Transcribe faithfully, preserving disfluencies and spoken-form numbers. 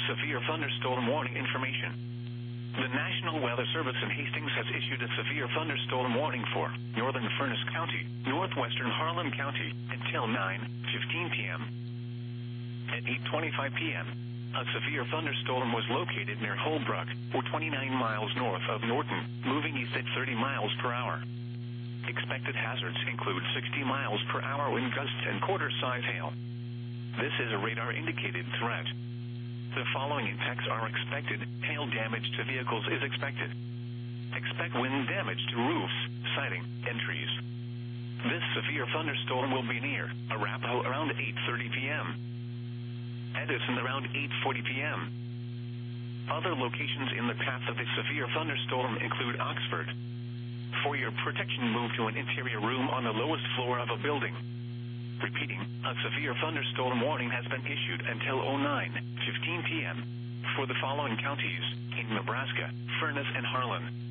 severe thunderstorm warning information. The National Weather Service in Hastings has issued a severe thunderstorm warning for northern Furness County, northwestern Harlan County, until nine fifteen p.m. At eight twenty-five p.m., a severe thunderstorm was located near Holbrook, or twenty-nine miles north of Norton, moving east at thirty miles per hour. Expected hazards include sixty miles per hour wind gusts and quarter-size hail. This is a radar-indicated threat. The following impacts are expected. Hail damage to vehicles is expected. Expect wind damage to roofs, siding, and trees. This severe thunderstorm will be near Arapahoe around eight thirty p.m. Edison around eight forty p.m. Other locations in the path of the severe thunderstorm include Oxford. For your protection, move to an interior room on the lowest floor of a building. Repeating, a severe thunderstorm warning has been issued until nine fifteen p.m. for the following counties in Nebraska, Furness and Harlan.